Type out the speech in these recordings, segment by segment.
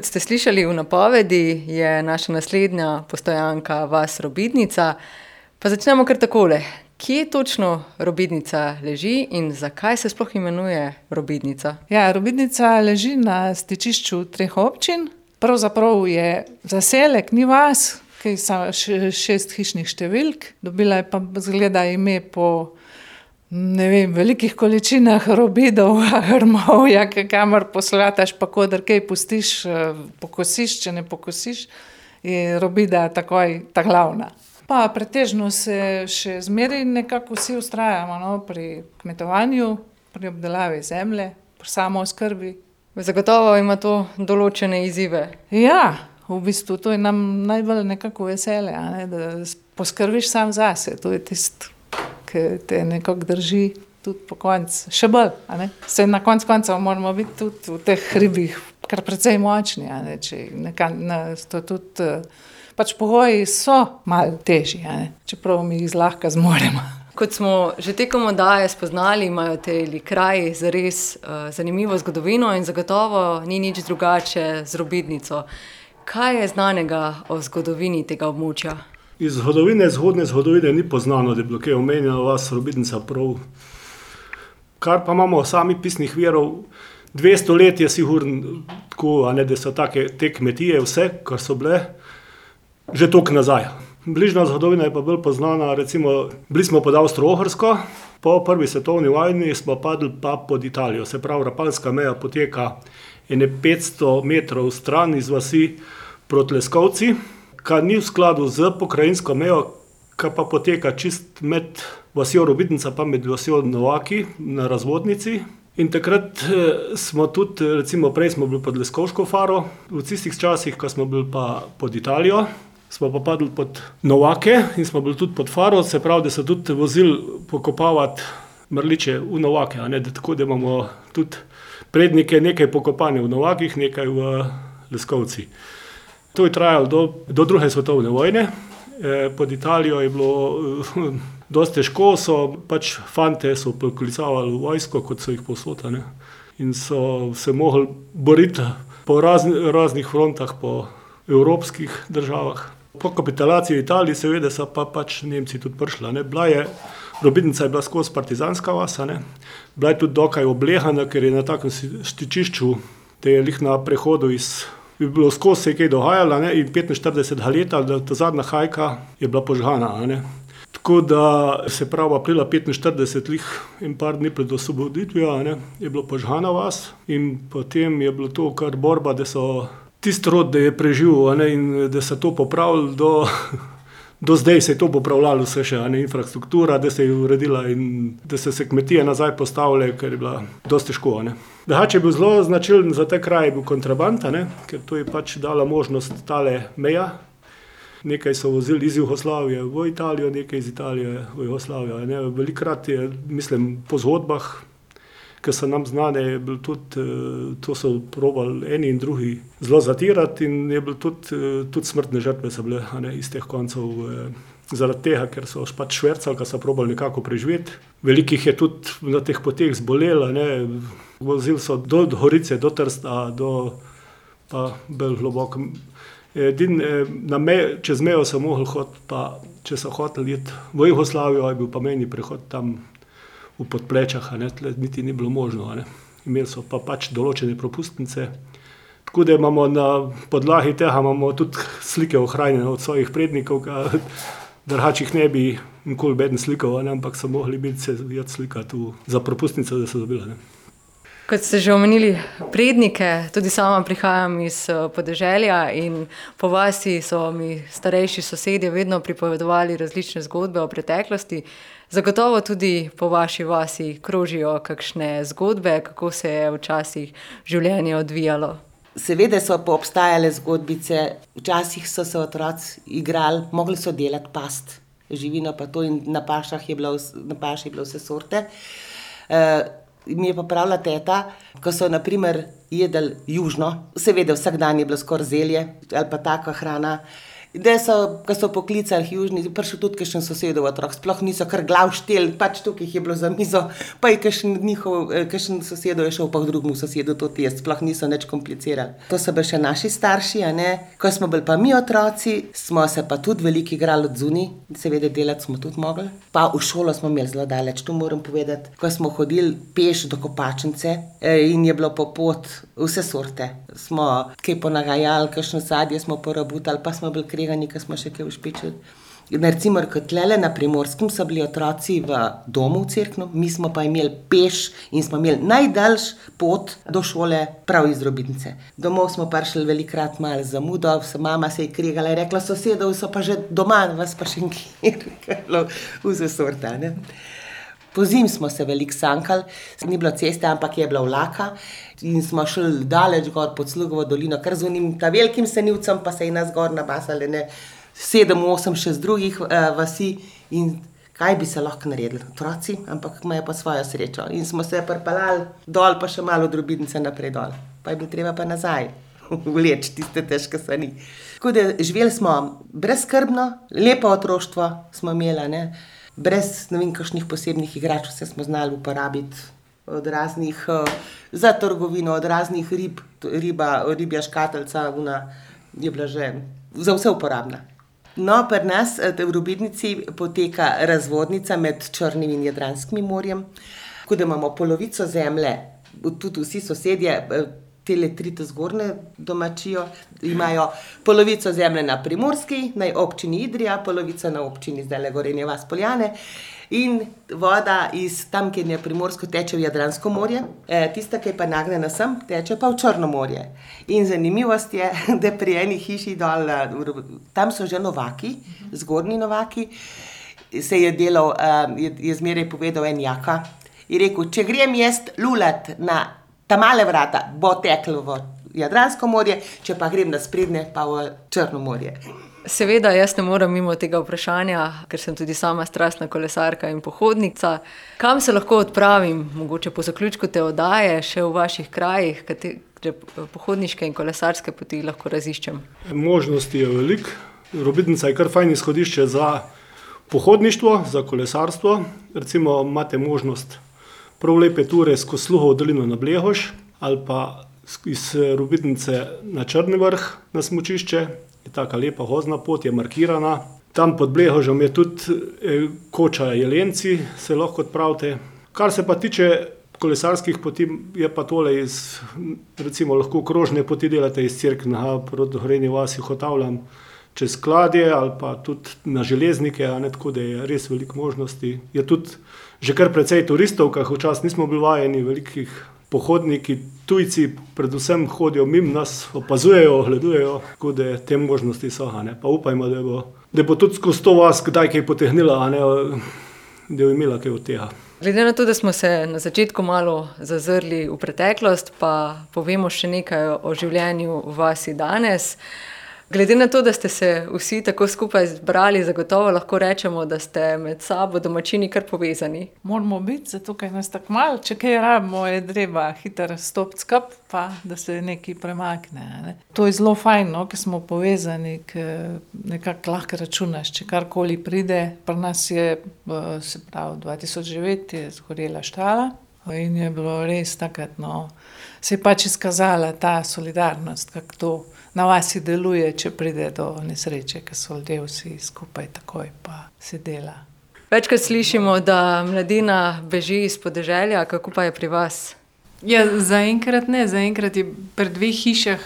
Kot ste slišali v napovedi, je naša naslednja postojanka vas Robidnica. Pa začnemo kar takole. Kje točno Robidnica leži in zakaj se sploh imenuje Robidnica? Ja, Robidnica leži na stičišču 3 občin. Pravzaprav je zaselek, ni vas, ki so 6 hišnih številk. Dobila je pa zgleda ime po, velikih količinah robidov, grmovja, kamor poslataš, pa kodar kaj pustiš, pokosiš, če ne pokosiš, je robida takoj ta glavna. Pa pretežno se še zmeraj nekako vsi ustrajamo pri kmetovanju, pri obdelavi zemlje, pri samooskrbi. Zagotovo ima to določene izzive. Ja, v bistvu to je nam najbolj nekako veselje, da poskrbiš sam zase. To je tisto, ki te nekako drži tudi po koncu. Še bolj, Saj na koncu moramo biti tudi v teh hribih kar precej močni, to tudi... Pač pogoji so malo težji, čeprav mi jih zlahka zmoremo. Kot smo že tekom oddaje spoznali, imajo ti kraji zares zanimivo zgodovino in zagotovo ni nič drugače z Robidnico. Kaj je znanega o zgodovini tega območja? Iz zgodne zgodovine ni poznano, da je bilo kaj omenjeno vas Robidnica prav. Kar pa imamo sami pisnih virov, 200 let je sigurno tako, da so te kmetije vse, kar so bile, že toliko nazaj. Bližnja zgodovina je pa bolj poznana, recimo, bili smo pod Avstro-Ohrsko, po prvi svetovni vojni smo padli pa pod Italijo. Se pravi, Rapalska meja poteka 500 metrov stran iz vasi proti Leskovci, kar ni v skladu z pokrajinsko mejo, kar pa poteka čist med vasjo Robidnica pa med vasjo Novaki na razvodnici. In takrat smo tudi, recimo prej smo bili pod Leskovško faro, v tistih časih, ko smo bili pa pod Italijo, smo pa padli pod Novake in smo bili tudi pod faro, se pravi, da so tudi vozili pokopavati mrliče v Novake, tako da imamo tudi prednike nekaj pokopane v Novakih, nekaj v Leskovci. To je trajalo do druge svetovne vojne. Pod Italijo je bilo dosti težko, pač fante so poklicavali v vojsko, kot so jih povsod, in so se mogli boriti po raznih frontah, po evropskih državah. Po kapitulaciji Italije seveda so pa pač Nemci tudi prišli. Robidnica je bila skozi partizanska vas, bila je tudi dokaj oblegana, ker je na takem stičišču, da je lih na prehodu je bilo skozi se kaj dogajalo, in 45 leta, da ta zadnja hajka je bila požgana. Tako da se pravi aprila 45 lih in par dni pred osvoboditvijo je bilo požgana vas in potem je bilo to kar borba, da so tisti rod, da je preživel in da se to popravili do zdaj se je to popravljalo vse še, infrastruktura, da se je uredila in da se kmetije nazaj postavile, ker je bila dosti težko. Drugače je bil zelo značilen za te kraje bil kontraband, ker to je pač dala možnost tale meja. Nekaj so vozili iz Jugoslavije v Italijo, nekaj iz Italije v Jugoslavijo. Velikokrat je, mislim, po zgodbah, ki so nam znane, je bil tudi, to so probali eni in drugi zelo zatirati in je bil tudi smrtne žrtve so bile iz teh koncev. Zaradi tega, ker so pač švercali, ki so probali nekako preživeti. Velikih je tudi na teh poteh zbolelo, vozili so do Gorice, do Trsta, pa bolj globoko. Čez mejo so mogli hoditi, pa če so hoteli iti v Jugoslavijo, je bil pa mejni prehod tam v Podplečah, niti ni bilo možno. Imeli so pa pač določene propustnice. Tako da imamo na podlagi tega imamo tudi slike ohranjene od svojih prednikov, drugače jih ne bi nikoli beden slikal, ampak so mogli biti se slikati za propustnice, da so dobili. Kot ste že omenili prednike, tudi sama prihajam iz podeželja in po vasi so mi starejši sosedje vedno pripovedovali različne zgodbe o preteklosti. Zagotovo tudi po vaši vasi krožijo kakšne zgodbe, kako se je včasih življenje odvijalo. Seveda so pa obstajale zgodbice, včasih so se otroci igrali, mogli so delati past, živino pa to in na paši je bilo vse sorte. Mi je pa pravila teta, ko so na primer jedli južno, seveda vsak dan je bilo skoraj zelje ali pa taka hrana Da ko so poklicali južni, prišel tudi kakšen sosedov otrok, sploh niso kar glav štel, pač tukaj jih je bilo za mizo, pa je kakšen sosedov je šel pa k drugemu sosedu to jesti, sploh niso nič komplicirali. To so bili še naši starši, a ne. Ko smo bili pa mi otroci, smo se pa tudi veliko igrali od zunaj, seveda delati smo tudi mogli. Pa v šolo smo imeli zelo daleč, to moram povedati. Ko smo hodili peš do Kopačnice in je bilo po pot vse sorte. Smo kaj ponagajali, kakšno sadje smo porabutali, pa smo bili kregani, ko smo še kaj ušpičili. Recimo, kot tlele na Primorskem so bili otroci v domu v Cerknu, mi smo pa imeli peš in smo imeli najdaljš pot do šole prav iz Robidnice. Domov smo prišli velikrat malo zamudo, mama se je kregala in rekla, sosedov so pa že doma, vas pa še nikjer, vse sorte, ne. Pozimi smo se veliko sankali, ni bilo ceste, ampak je bila vlaka in smo šli daleč gor pod Slugovo dolino, kar z unim ta velikim senivcem, pa se je nas gor nabasali, ne, 7-8 še z drugih vasi in kaj bi se lahko naredili, otroci, ampak imajo pa svojo srečo. In smo se pripeljali dol, pa še malo od Robidnice naprej dol, pa je bilo treba pa nazaj vleči tiste težke sani. Tako da živeli smo brezskrbno, lepo otroštvo smo imeli, ne. Brez, ne vem, kakšnih posebnih igrač, vse smo znali uporabiti, od raznih, za trgovino, od raznih rib, ribja škateljca, je bila že za vse uporabna. No, pri nas v Robidnici poteka razvodnica med Črnim in Jadranskim morjem, tako da imamo polovico zemlje, tudi vsi sosedje, tele trite zgornje domačijo, imajo polovico zemlje na Primorski, na občini Idrija, polovico na občini zdajle Gorenje vas Poljane in voda iz tam, kjer je Primorsko, teče v Jadransko morje, tista, ki je pa nagnjena sem, teče pa v Črno morje. In zanimivost je, da pri eni hiši dol, tam so že novaki, zgornji novaki, se je delal, je zmeraj povedal en jaka, je rekel, če grem jaz lulat na ta male vrata, bo teklo v Jadransko morje, če pa grem na sprednje, pa v Črno morje. Seveda, jaz ne morem mimo tega vprašanja, ker sem tudi sama strastna kolesarka in pohodnica. Kam se lahko odpravim, mogoče po zaključku te oddaje, še v vaših krajih, katere pohodniške in kolesarske poti lahko raziščem? Možnosti je veliko. Robidnica je kar fajn izhodišče za pohodništvo, za kolesarstvo. Recimo imate možnost prav lepe ture skozi Slugovo dolino na Blehoš ali pa iz Robidnice na Črni vrh na smučišče. Je taka lepa gozna pot, je markirana. Tam pod Blehožem je tudi koča Jelenci, se lahko odpravite. Kar se pa tiče kolesarskih poti, je pa tole recimo lahko krožne poti delate iz Cerkna proti Gorenji vasi, Hotavljam, čez Kladje ali pa tudi na Železnike, a ne, tako da je res veliko možnosti. Je tudi že kar precej turistov, kar včasih nismo bili vajeni, velikih pohodniki, tujci predvsem hodijo mimo nas, opazujejo, ogledujejo, tako da te možnosti so, a ne. Pa upajmo, da bo tudi skozi to vas kdaj kaj potegnila, a ne, da bo imela kaj od tega. Glede na to, da smo se na začetku malo zazrli v preteklost, pa povemo še nekaj o življenju v vasi danes. Glede na to, da ste se vsi tako skupaj zbrali, zagotovo lahko rečemo, da ste med sabo domačini kar povezani. Moramo biti, zato kaj nas tako malo, če kaj rabimo, je treba hitro stopiti skupaj, pa da se nekaj premakne, ne. To je zelo fajn, no, ker smo povezani, ker nekako lahko računaš, če karkoli pride. Pri nas je, se pravi, 2009 je zgorela štala in je bilo res takrat, no, se je pač izkazala ta solidarnost, kako to na vasi deluje, če pride do nesreče, ker so ljudje vsi skupaj takoj, pa se dela. Večkrat slišimo, da mladina beži iz podeželja, kako pa je pri vas? Ja, zaenkrat ne, zaenkrat je pri 2 hišah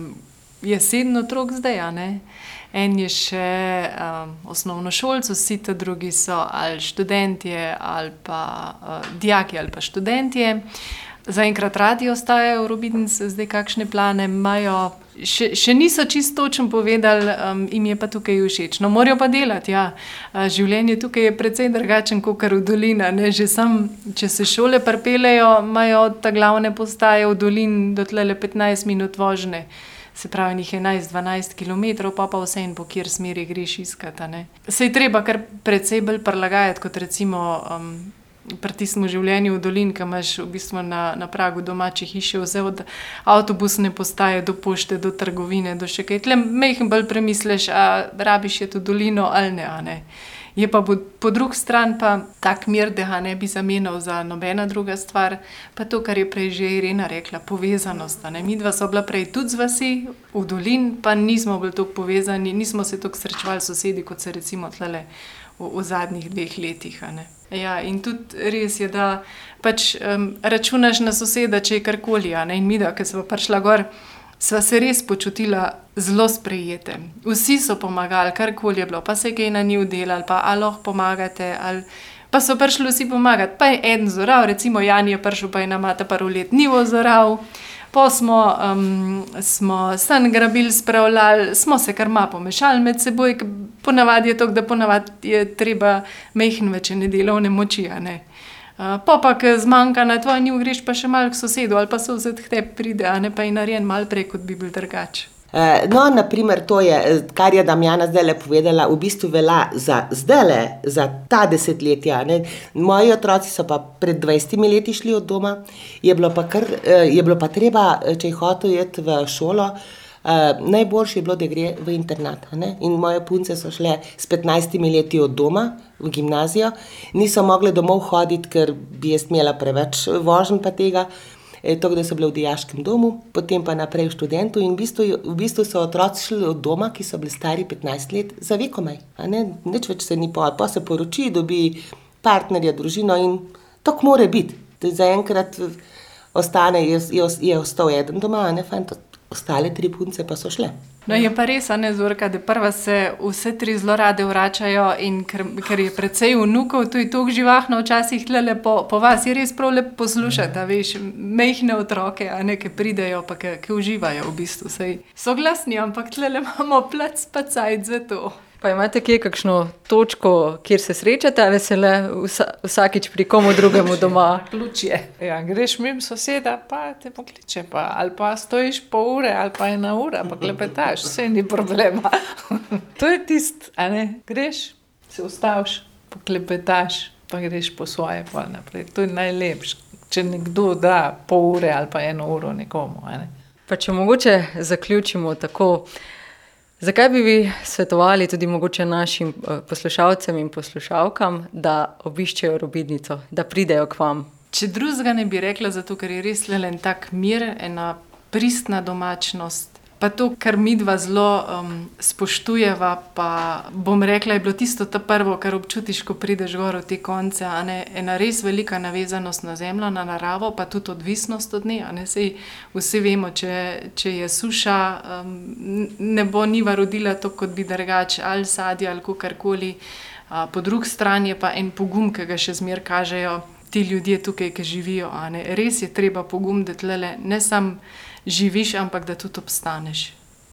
je 7 otrok zdaj, a ne. En je še osnovnošolec, vsi ta drugi so ali študentje, ali pa dijaki, ali pa študentje. Zaenkrat radi ostajajo v Robidnici, zdaj kakšne plane imajo, še niso čisto točno povedali, jim je pa tukaj všeč. No, morajo pa delati, ja. Življenje tukaj je precej drugačen kakor v dolina, ne. Že sam, če se šole pripeljejo, imajo od ta glavne postaje v dolin do tlele 15 minut vožnje. Se pravi, njih 11-12 kilometrov, pa vseeno po kjer smeri greš iskat, a ne. Se je treba kar precej bolj prilagajati, kot recimo pri tistem življenju v dolini, ki imaš v bistvu na pragu domače hiše, vse od avtobusne postaje do pošte, do trgovine, do še kaj. Tle majhen bolj premisliš, a rabiš je to dolino ali ne, a ne. Je pa po drugi strani pa tak mir, da ga ne bi zamenjal za nobena druga stvar, pa to, kar je prej že Irena rekla, povezanost. Ne? Midva so bila prej tudi z vasi, v dolin, pa nismo bili tako povezani, nismo se tako srečevali sosedi, kot se recimo tlele v zadnjih 2 letih. Ne? Ja, in tudi res je, da pač računaš na soseda, če je karkoli, ne? In midva, ki sva prišla gor, sva se res počutila zelo sprejete. Vsi so pomagali, karkoli je bilo, pa se kaj na njih delali, pa ali lahko pomagate, ali pa so prišli vsi pomagati. Pa je eden zoral, recimo Jan je prišel, pa je nama ta prvo let ni zoral, pa smo san grabili, spravljali, smo se kar malo pomešali med seboj, ponavadi je to, da ponavadi je treba majhen več nedelovne moči, a ne. Pa, ki zmanjka na tvoj njiv, greš pa še malo k sosedu, ali pa sosed k tebi pride, a ne, pa je narejen malo prej, kot bi bil drugače. No, naprimer, to je, kar je Damjana zdajle povedala, v bistvu velja za zdajle, za ta desetletja. Ne? Moji otroci so pa pred 20 leti šli od doma, je bilo pa treba, če je hotel iti v šolo, najboljše je bilo, da gre v internat. Ne? In moje punce so šle s 15 leti od doma v gimnazijo, niso mogli domov hoditi, ker bi jaz imela preveč voženj pa tega, tako da so bile v dijaškem domu, potem pa naprej v študentu in v bistvu so otroci šli od doma, ki so bili stari 15 let, za vekomaj. Nič več se ni pa se poroči, dobi partnerja, družino in tako mora biti. Zaenkrat je ostal eden doma, a ne fant, ostale 3 punce pa so šle. No, je pa res, a ne, Zorka, da prva se vse 3 zelo rade vračajo in ker je precej vnukov, to je toliko živahno včasih tlele po vas, je res prav lepo poslušati, veš, majhne otroke, a ne, ki pridejo, pa ki uživajo v bistvu, saj so glasni, ampak tlele imamo plac pa cajt za to. Pa imate kje kakšno točko, kjer se srečate, ali se le vsakič pri komu drugemu doma? Ključje. Ja, greš mimo soseda, pa te pokliče, ali pa stojiš pol ure, ali pa 1 ura, pa klepetaš, vse ni problema. To je tisto, a ne, greš, se ustaviš, poklepetaš, pa greš po svoje pol naprej. To je najlepše, če nekdo da pol ure ali pa 1 uro nekomu, a ne. Pa če mogoče zaključimo tako, zakaj bi vi svetovali tudi mogoče našim poslušalcem in poslušalkam, da obiščejo Robidnico, da pridejo k vam? Če drugega ne bi rekla, zato ker je res le en tak mir, ena pristna domačnost, pa to, kar midva zelo spoštujeva, pa bom rekla, je bilo tisto ta prvo, kar občutiš, ko prideš gor v te konce, a ne, ena res velika navezanost na zemljo, na naravo, pa tudi odvisnost od nje, a ne, sej vsi vemo, če je suša, ne bo niva rodila to, kot bi drugače, ali sadje, ali kakorkoli, po drugi strani je pa en pogum, ki ga še zmer kažejo ti ljudje tukaj, ki živijo, a ne, res je treba pogum, da tlele ne sam živiš, ampak da tudi obstaneš.